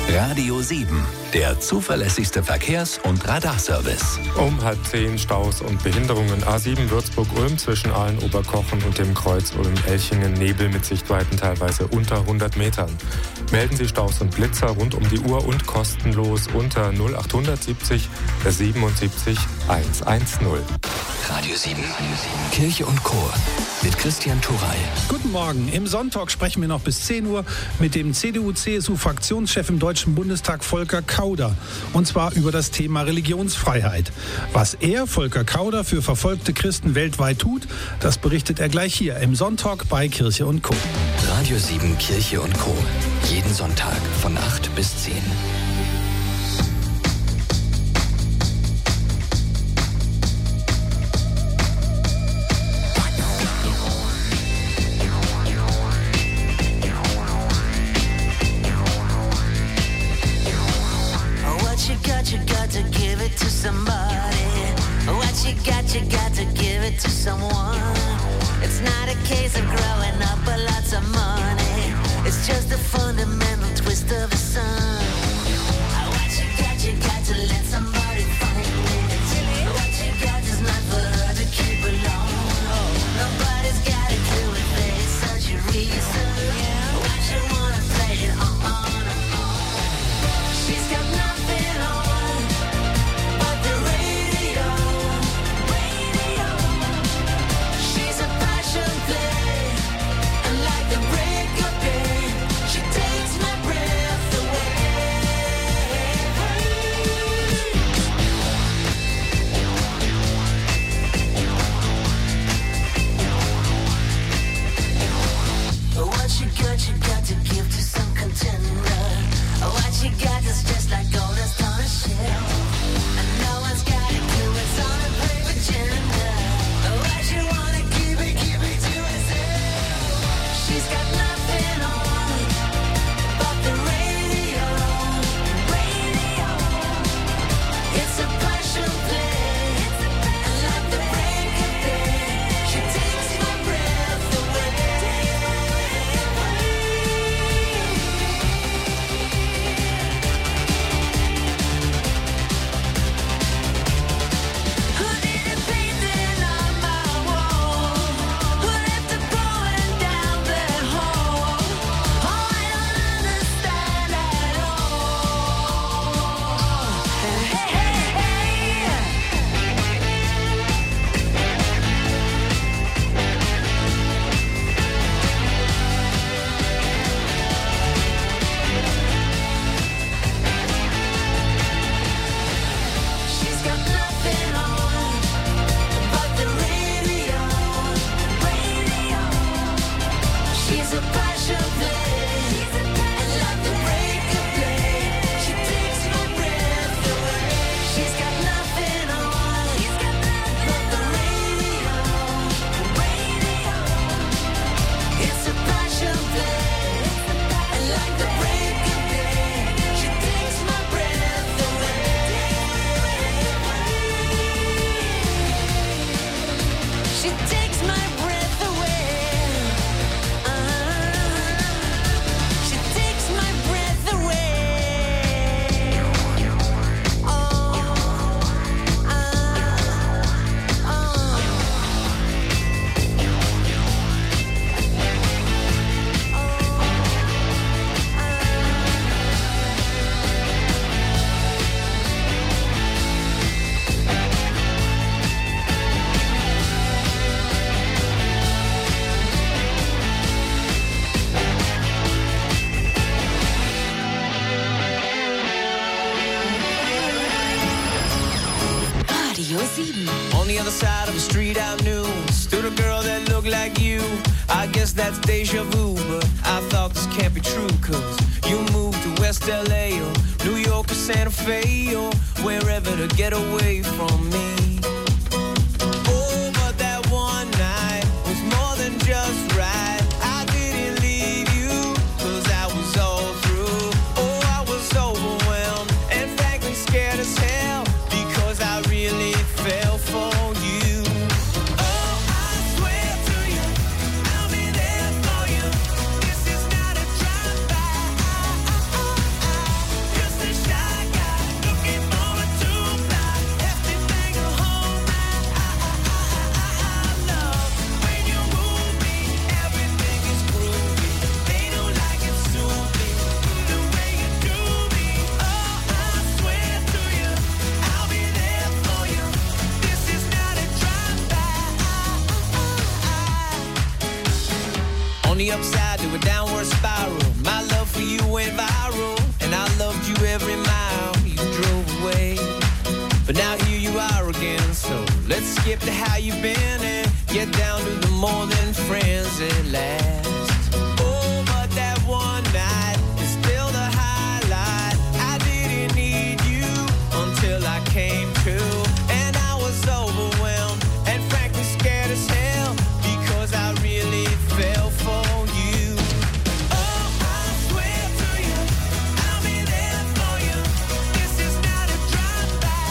Radio 7, der zuverlässigste Verkehrs- und Radarservice. Um 9:30 Staus und Behinderungen. A7 Würzburg-Ulm zwischen Aalen-Oberkochen und dem Kreuz Ulm-Elchingen. Nebel mit Sichtweiten teilweise unter 100 Metern. Melden Sie Staus und Blitzer rund um die Uhr und kostenlos unter 0870 77 110. Radio 7, Kirche und Chor mit Christian Thuray. Guten Morgen. Im Sonntag sprechen wir noch bis 10 Uhr mit dem CDU-CSU-Fraktionschef im Deutschen Bundestag Volker Kauder. Und zwar über das Thema Religionsfreiheit. Was er, Volker Kauder, für verfolgte Christen weltweit tut, das berichtet er gleich hier im Sonntag bei Kirche und Co. Radio 7, Kirche und Co. Jeden Sonntag von 8 bis 10. You got to give it to somebody. What you got to give it to someone. It's not a case of growing up with lots of money. It's just a fundamental twist of the sun. What you got to let somebody find it. What you got is not for her to keep alone. Nobody's got a clue if there's such a reason. What you wanna play it on. She's got nothing on. You got to give to some contender. What you got is just like gold dust on a shelf. And no one's got a clue it's on a brave agenda. What you wanna keep it to yourself. She's got nothing on but the radio. It's a passion play. And like the break of day, she takes my breath away. On the other side of the street I knew stood a girl that looked like you. I guess that's deja vu, but I thought this can't be true. Cause you moved to West LA or New York or Santa Fe or wherever to get away from me. Oh, but that one night was more than just right. I didn't leave you cause I was all through. Oh, I was overwhelmed and frankly scared as hell because I really fell for you. Oh, I swear to you, I'll be there for you. This is not a drive-by. downward spiral. My love for you went viral, and I loved you every mile you drove away. But now here you are again, so let's skip to how you've been and get down to the more than friends at last. Oh, but that one night is still the highlight. I didn't need you until I came to, and I was overwhelmed and frankly scared as hell because I really fell for you. Oh, I swear to you, I'll be there for you. This is not a drive-by.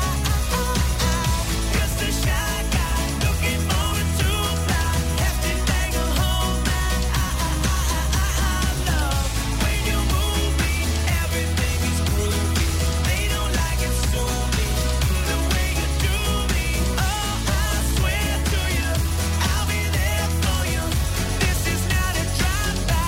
Just a shy guy looking forward to a fly. Have to take her home. I love when you move me. Everything is groovy. They don't like it, sue me the way you do me. Oh, I swear to you, I'll be there for you. This is not a drive-by.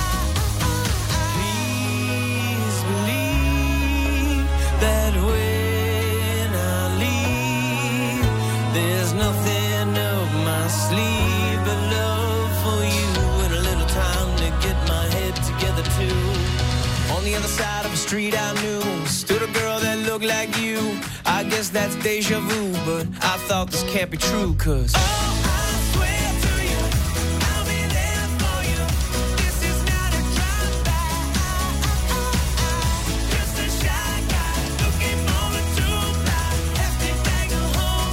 Please believe that when I leave, there's nothing up my sleeve but love for you and a little time to get my head together too. On the other side of the street I knew stood a girl that looked like you. I guess that's deja vu, but I thought this can't be true, 'cause oh, I swear to you, I'll be there for you. This is not a drive-by. Just a shy guy looking forward to a fly. Have to take her home.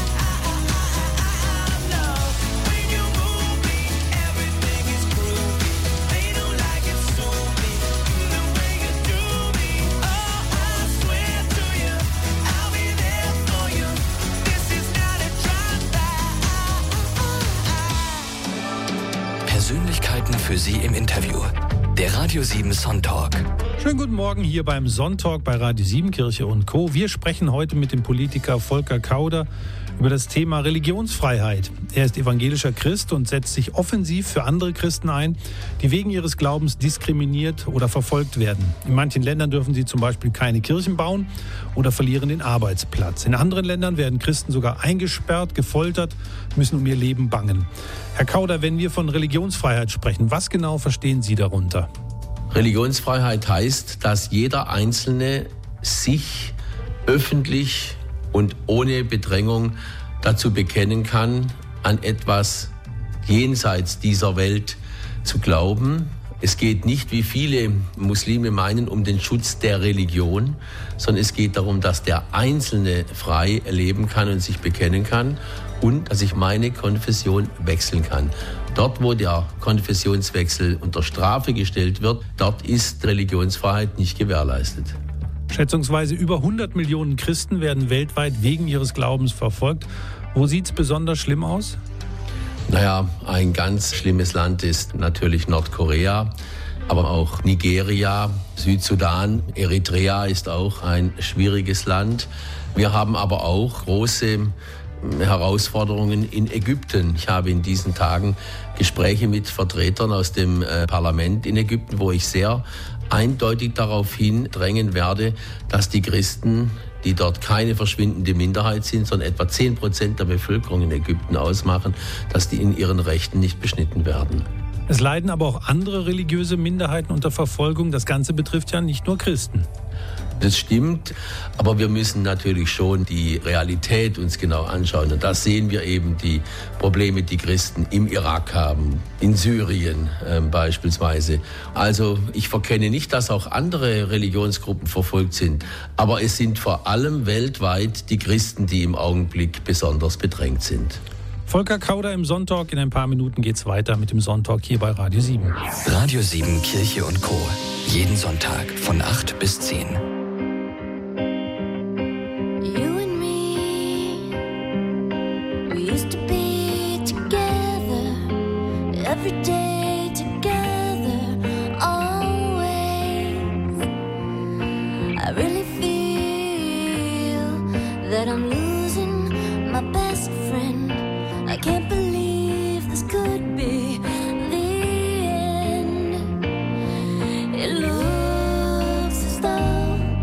I love when you move me. Everything is groovy. They don't like it, sue me the way you do me. Oh, I swear to you, I'll be there for you. This is not a drive-by. Persönlichkeiten für Sie im Interview. Der Radio 7 Sonntag. Schönen guten Morgen hier beim Sonntag bei Radio 7 Kirche und Co. Wir sprechen heute mit dem Politiker Volker Kauder über das Thema Religionsfreiheit. Er ist evangelischer Christ und setzt sich offensiv für andere Christen ein, die wegen ihres Glaubens diskriminiert oder verfolgt werden. In manchen Ländern dürfen sie zum Beispiel keine Kirchen bauen oder verlieren den Arbeitsplatz. In anderen Ländern werden Christen sogar eingesperrt, gefoltert, müssen um ihr Leben bangen. Herr Kauder, wenn wir von Religionsfreiheit sprechen, was genau verstehen Sie darunter? Religionsfreiheit heißt, dass jeder Einzelne sich öffentlich und ohne Bedrängung dazu bekennen kann, an etwas jenseits dieser Welt zu glauben. Es geht nicht, wie viele Muslime meinen, um den Schutz der Religion, sondern es geht darum, dass der Einzelne frei leben kann und sich bekennen kann und dass ich meine Konfession wechseln kann. Dort, wo der Konfessionswechsel unter Strafe gestellt wird, dort ist Religionsfreiheit nicht gewährleistet. Schätzungsweise über 100 Millionen Christen werden weltweit wegen ihres Glaubens verfolgt. Wo sieht es besonders schlimm aus? Naja, ein ganz schlimmes Land ist natürlich Nordkorea, aber auch Nigeria, Südsudan, Eritrea ist auch ein schwieriges Land. Wir haben aber auch große Herausforderungen in Ägypten. Ich habe in diesen Tagen Gespräche mit Vertretern aus dem Parlament in Ägypten, wo ich sehr eindeutig darauf hindrängen werde, dass die Christen, die dort keine verschwindende Minderheit sind, sondern etwa 10% der Bevölkerung in Ägypten ausmachen, dass die in ihren Rechten nicht beschnitten werden. Es leiden aber auch andere religiöse Minderheiten unter Verfolgung. Das Ganze betrifft ja nicht nur Christen. Das stimmt, aber wir müssen natürlich schon die Realität uns genau anschauen. Und da sehen wir eben die Probleme, die Christen im Irak haben, in Syrien beispielsweise. Also ich verkenne nicht, dass auch andere Religionsgruppen verfolgt sind, aber es sind vor allem weltweit die Christen, die im Augenblick besonders bedrängt sind. Volker Kauder im Sonntag. In ein paar Minuten geht's weiter mit dem Sonntag hier bei Radio 7. Radio 7 Kirche und Co. Jeden Sonntag von 8 bis 10. You and me, we used to be together, every day together, always. I really feel that I'm losing my best friend. I can't believe this could be the end. It looks as though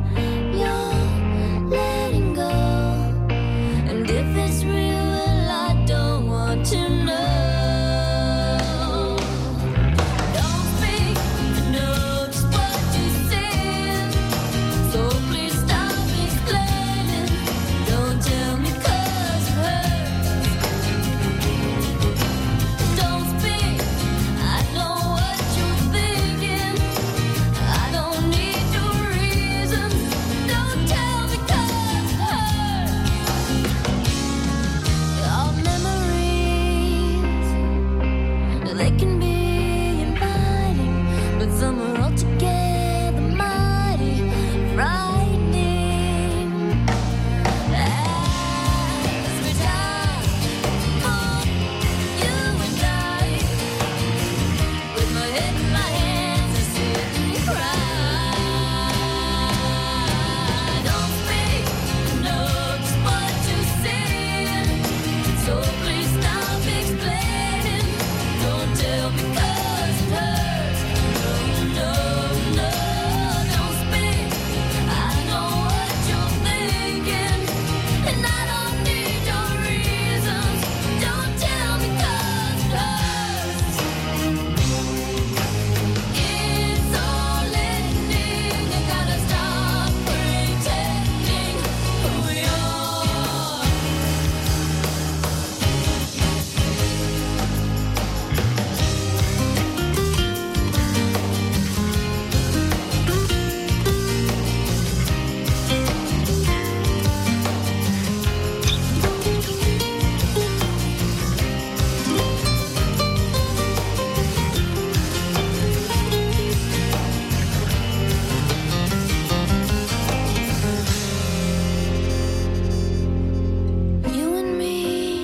them are all together mighty frightening. As we die, you and I, with my head in my hands, I sit and cry. Don't speak, know just what you're saying, so please stop explaining. Don't tell me 'cause it hurts. No, no, don't speak. I know what you're thinking, and I don't need your reasons. Don't tell me 'cause it hurts. It's all ending. You gotta stop pretending who you are. You and me,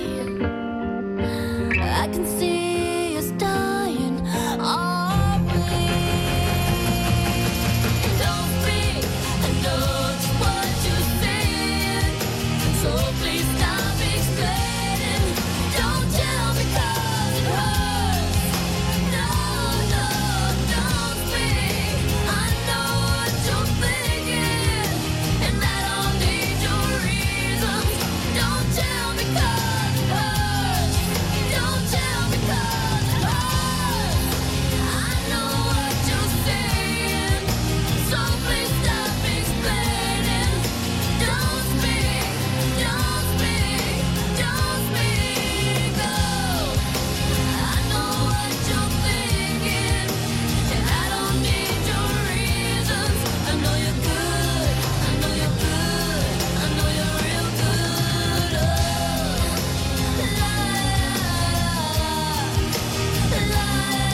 I can see us dying, are we? Don't speak, I know just what you're saying, so please stop explaining. Don't tell me 'cause it hurts. No, no, don't speak. I know what you're thinking, and I don't need your reasons. Don't tell me 'cause it hurts. Don't tell me 'cause it hurts. I know what you're saying, so please stop explaining. Don't speak, don't speak, don't speak. Oh, I know what you're thinking, and I don't need your reasons. I know you're good, I know you're good, I know you're real good. Oh, la la la.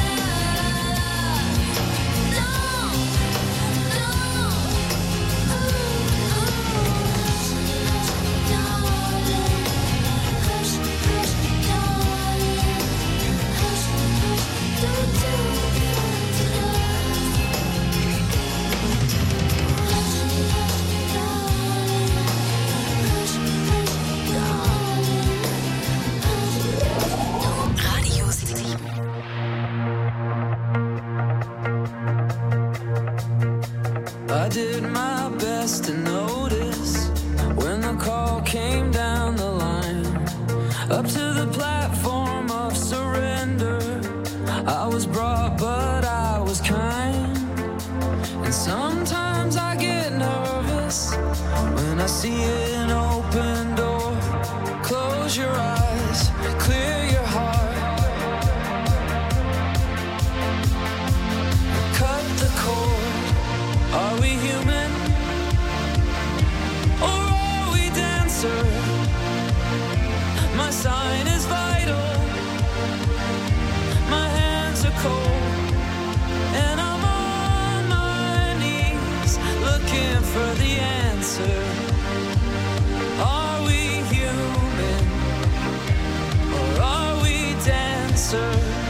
Radio 7. I did my best to notice when the call came down the line, up to the platform of surrender. I was brought, but I was kind. And sometimes I get nervous when I see an open door. Close your eyes, clear your heart, cut the cord. Are we human, or are we dancer? My sign is vital, my hands are cold, and I'm on my knees looking for the answer. Are we human, or are we dancer?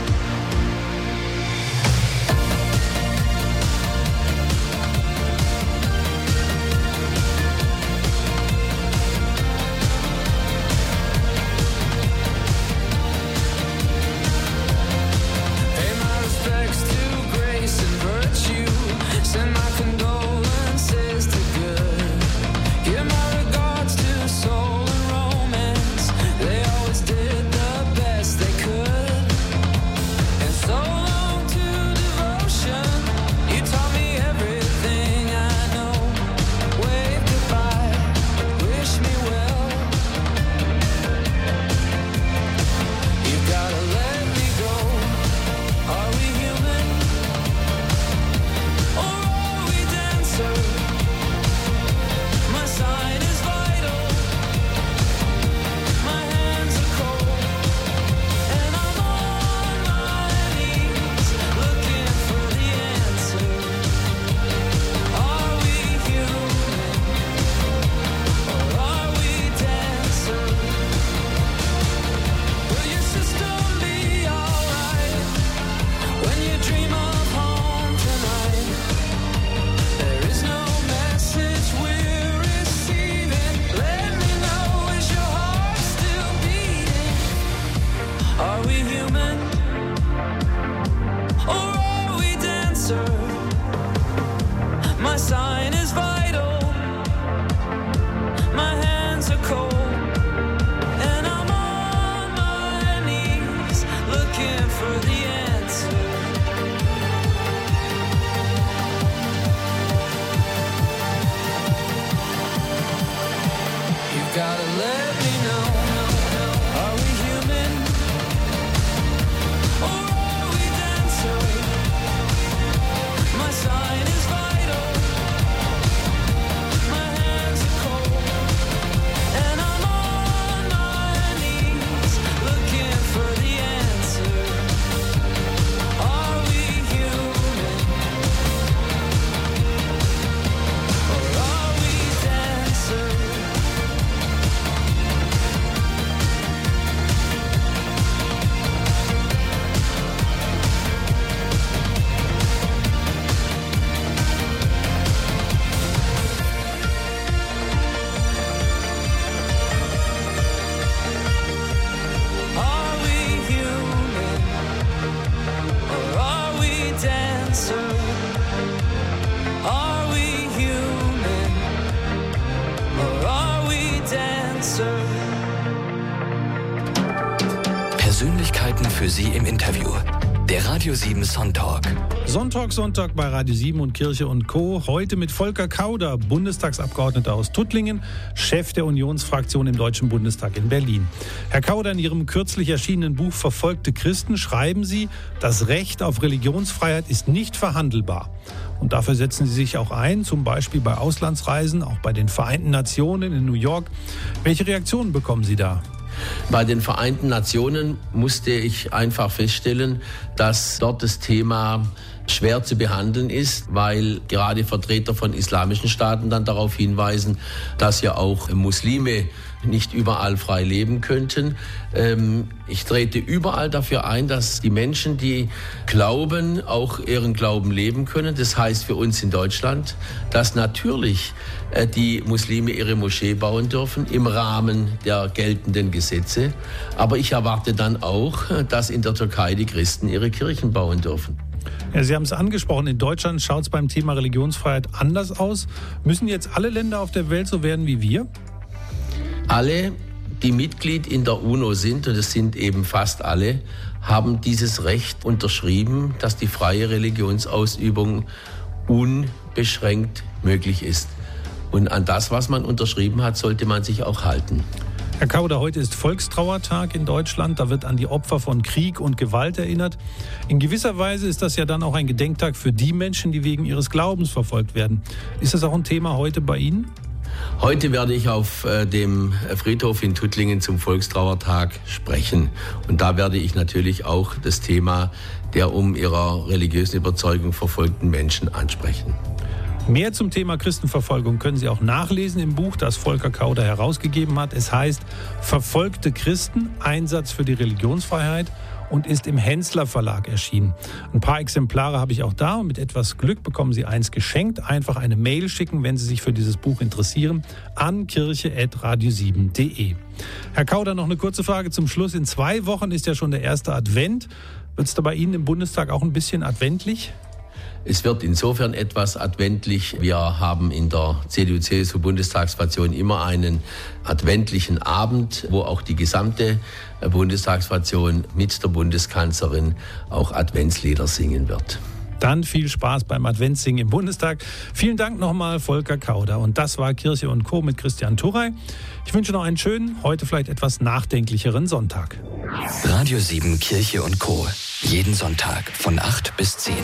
Pay my respects to grace and virtue. Send my condolences to good. Give my regards to soul and romance. They always did the best they could. My sign is vital. My hands are cold. And I'm on my knees looking for the answer. You've gotta let me know. Are we human? Or are we dancer? My sign is vital. My hands are cold. And I'm on my knees looking for the answer. Are we human? Or are we dancer? Are we human? Or are we dancer? Are we human? Or are we dancer? Persönlichkeiten für Sie im Interview. Der Radio 7 Sonntag. Sonntag bei Radio 7 und Kirche und Co. Heute mit Volker Kauder, Bundestagsabgeordneter aus Tuttlingen, Chef der Unionsfraktion im Deutschen Bundestag in Berlin. Herr Kauder, in Ihrem kürzlich erschienenen Buch Verfolgte Christen schreiben Sie, das Recht auf Religionsfreiheit ist nicht verhandelbar. Und dafür setzen Sie sich auch ein, zum Beispiel bei Auslandsreisen, auch bei den Vereinten Nationen in New York. Welche Reaktionen bekommen Sie da? Bei den Vereinten Nationen musste ich einfach feststellen, dass dort das Thema schwer zu behandeln ist, weil gerade Vertreter von islamischen Staaten dann darauf hinweisen, dass ja auch Muslime nicht überall frei leben könnten. Ich trete überall dafür ein, dass die Menschen, die glauben, auch ihren Glauben leben können. Das heißt für uns in Deutschland, dass natürlich die Muslime ihre Moschee bauen dürfen im Rahmen der geltenden Gesetze. Aber ich erwarte dann auch, dass in der Türkei die Christen ihre Kirchen bauen dürfen. Ja, Sie haben es angesprochen, in Deutschland schaut es beim Thema Religionsfreiheit anders aus. Müssen jetzt alle Länder auf der Welt so werden wie wir? Alle, die Mitglied in der UNO sind, und es sind eben fast alle, haben dieses Recht unterschrieben, dass die freie Religionsausübung unbeschränkt möglich ist. Und an das, was man unterschrieben hat, sollte man sich auch halten. Herr Kauder, heute ist Volkstrauertag in Deutschland. Da wird an die Opfer von Krieg und Gewalt erinnert. In gewisser Weise ist das ja dann auch ein Gedenktag für die Menschen, die wegen ihres Glaubens verfolgt werden. Ist das auch ein Thema heute bei Ihnen? Heute werde ich auf dem Friedhof in Tuttlingen zum Volkstrauertag sprechen. Und da werde ich natürlich auch das Thema der um ihrer religiösen Überzeugung verfolgten Menschen ansprechen. Mehr zum Thema Christenverfolgung können Sie auch nachlesen im Buch, das Volker Kauder herausgegeben hat. Es heißt Verfolgte Christen, Einsatz für die Religionsfreiheit und ist im Hensler Verlag erschienen. Ein paar Exemplare habe ich auch da und mit etwas Glück bekommen Sie eins geschenkt. Einfach eine Mail schicken, wenn Sie sich für dieses Buch interessieren, an kirche@radio7.de. Herr Kauder, noch eine kurze Frage zum Schluss. In 2 Wochen ist ja schon der erste Advent. Wird es da bei Ihnen im Bundestag auch ein bisschen adventlich? Es wird insofern etwas adventlich. Wir haben in der CDU-CSU-Bundestagsfraktion immer einen adventlichen Abend, wo auch die gesamte Bundestagsfraktion mit der Bundeskanzlerin auch Adventslieder singen wird. Dann viel Spaß beim Adventssingen im Bundestag. Vielen Dank nochmal, Volker Kauder. Und das war Kirche und Co. mit Christian Turrey. Ich wünsche noch einen schönen, heute vielleicht etwas nachdenklicheren Sonntag. Radio 7 Kirche und Co. Jeden Sonntag von 8 bis 10.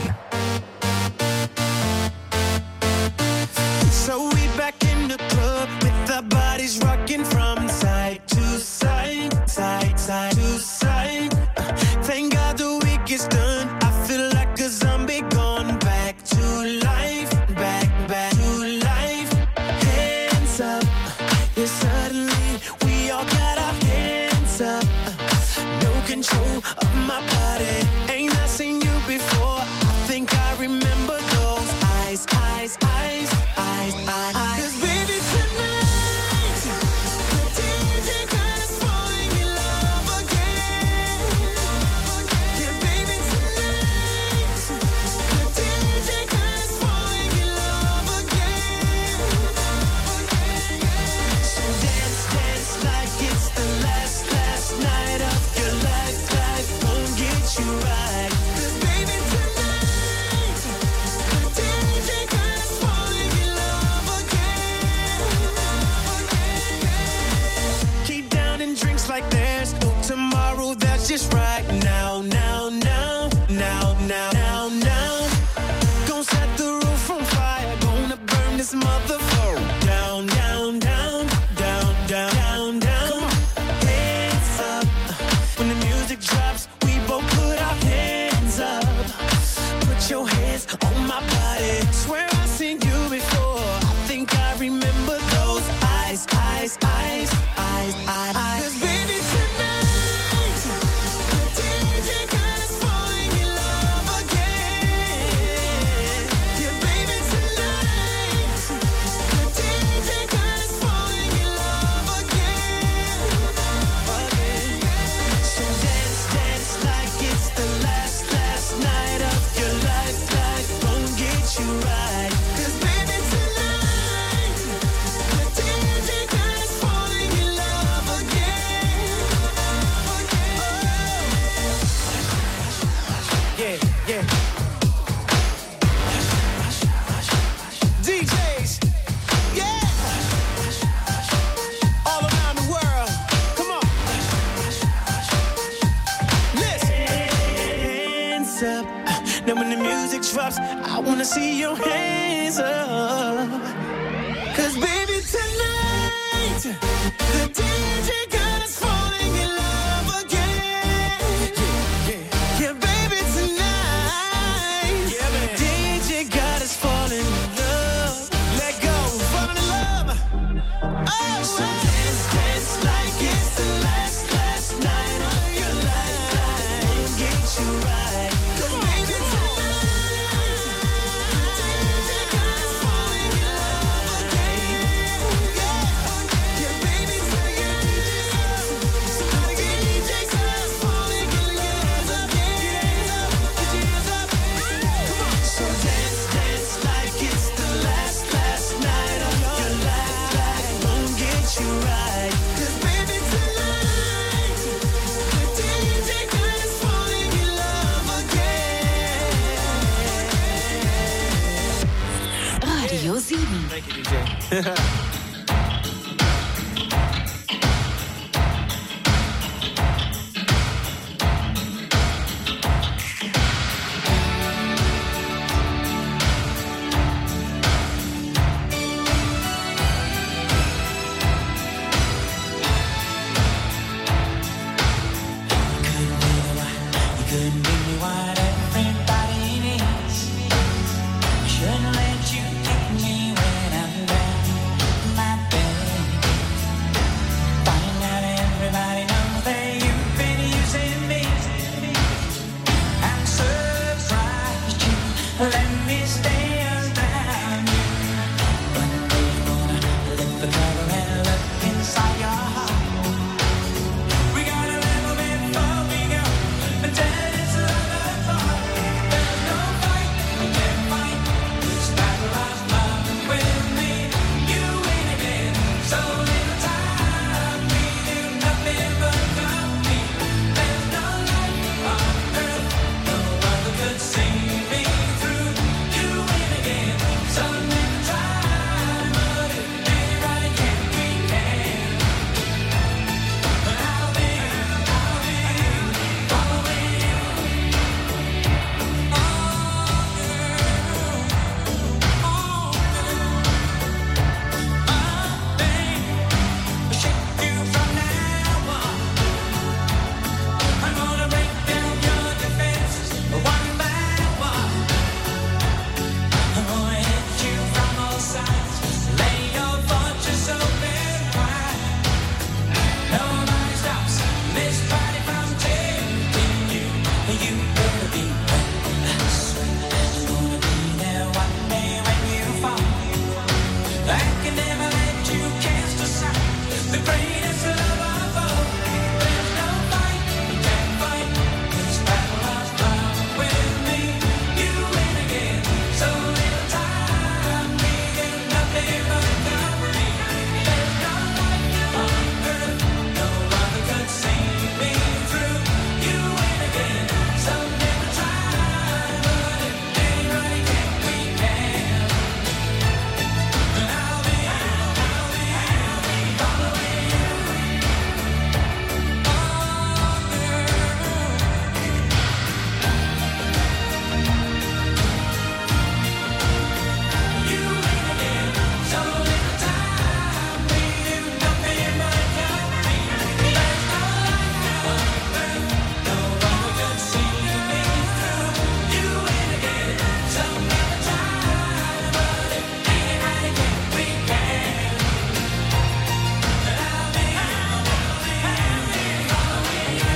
So we back in the club with our bodies rocking from side to side, side, side to side. Thank God the week is done. I feel like a zombie gone back to life, back to life. Hands up, yeah, suddenly we all got our hands up. No control of my body. Ain't I seen you before? I think I remember. it drops, I wanna see your hands up. 'Cause baby tonight, the DJ got us falling in love again. Yeah, baby tonight, DJ got us falling in love. Let go, falling in love. Oh, so dance, dance like it's the last night of your life. Get you right. 'Cause baby tonight, DJ got us falling in love again. Yeah, baby tonight, DJ got us falling in love again. Get your hands up. Come on. So dance, dance like it's the last night of your life. Won't get you right. 'Cause baby tonight, the DJ got us falling in love again. Radio 7. Thank you, DJ. You couldn't give me what everybody needs. Shouldn't let you take me when I'm down my bed. Finding out everybody knows that you've been using me. I'm surprised you let me stay around you. One day you wanna lift the cover and look inside your heart. We got a little bit before we go, but then it's love apart. There's no fight, we can't fight. This battle of love with me, you win again. So little time, we do nothing but compete. There's no life on earth, no other could see me through. You win again. So little time, but if anybody can, we can. But I'll be following you. Shake you from now on. I'm gonna break down your defenses one by one. I'm gonna hit you from all sides, lay your fortress open wide. Nobody stops this body from taking you. You better be ready. I swear I'm gonna be there one day when you fall. I can never let you cast aside the greatest love of all. There's no fight, we can't fight this battle of love with me. You win again. So little time, we do nothing but compete. There's no life on earth, no other could see me through. You win again. So little time, but if anybody can, we can. And I'll be following you. You win again. So little time, we do nothing but compete. There's no life on earth, no one could see me through. You win again. So little time, but if anybody can, we can. And I'll be following you.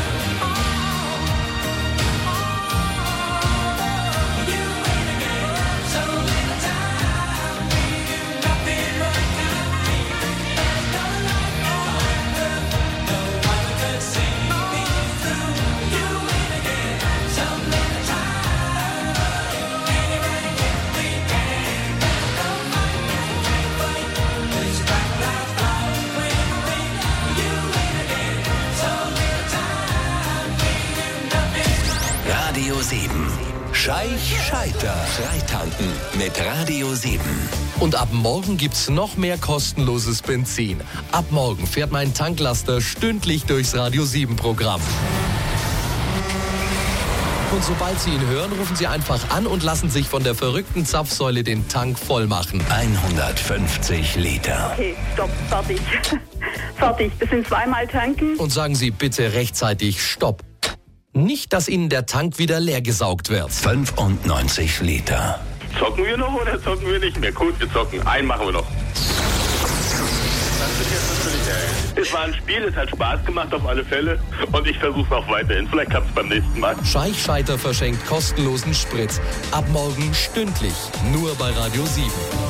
You win again. So little time, we do nothing but compete. There's no life on earth, no one could see me through. You win again. So little time, but if anybody can, we can. No fight, we can't fight this battle of love with me. You win again. So little time, we do nothing but Radio 7. Scheiter. Freitanken mit Radio 7. Und ab morgen gibt's noch mehr kostenloses Benzin. Ab morgen fährt mein Tanklaster stündlich durchs Radio 7 Programm. Und sobald Sie ihn hören, rufen Sie einfach an und lassen sich von der verrückten Zapfsäule den Tank voll machen. 150 Liter. Okay, stopp, fertig. Fertig, das sind zweimal tanken. Und sagen Sie bitte rechtzeitig Stopp. Nicht, dass Ihnen der Tank wieder leer gesaugt wird. 95 Liter. Zocken wir noch oder zocken wir nicht mehr? Gut, wir zocken. Einen machen wir noch. Das wird jetzt natürlich ärgerlich. Es war ein Spiel, es hat Spaß gemacht auf alle Fälle. Und ich versuche es auch weiterhin. Vielleicht klappt es beim nächsten Mal. Scheichscheiter verschenkt kostenlosen Sprit. Ab morgen stündlich. Nur bei Radio 7.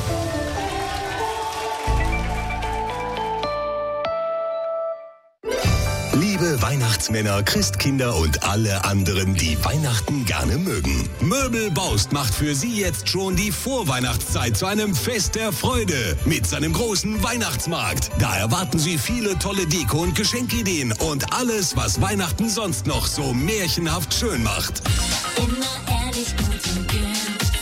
Liebe Weihnachtsmänner, Christkinder und alle anderen, die Weihnachten gerne mögen. Möbelbaust macht für Sie jetzt schon die Vorweihnachtszeit zu einem Fest der Freude mit seinem großen Weihnachtsmarkt. Da erwarten Sie viele tolle Deko- und Geschenkideen und alles, was Weihnachten sonst noch so märchenhaft schön macht. Immer ehrlich, gut und günstig.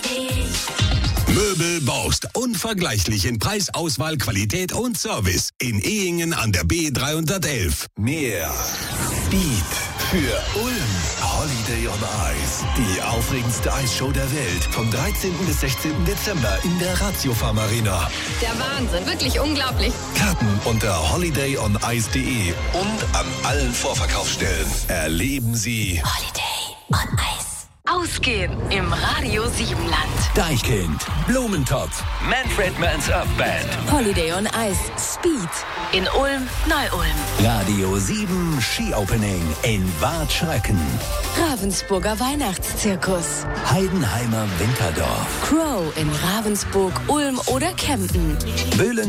Möbelbaust, unvergleichlich in Preis, Auswahl, Qualität und Service. In Ehingen an der B311. Mehr Speed für Ulm. Holiday on Ice. Die aufregendste Eisshow der Welt. Vom 13. bis 16. Dezember in der Ratiofarm Arena. Der Wahnsinn, wirklich unglaublich. Karten unter holidayoниce.de und an allen Vorverkaufsstellen. Erleben Sie Holiday on Ice. Ausgehen im Radio 7 Land. Deichkind, Blumentopf, Manfred Mann's Up Band. Holiday on Ice. Speed. In Ulm, Neu-Ulm. Radio 7 Ski-Opening in Bad Schröcken. Ravensburger Weihnachtszirkus. Heidenheimer Winterdorf. Crow in Ravensburg, Ulm oder Kempten. Böhlen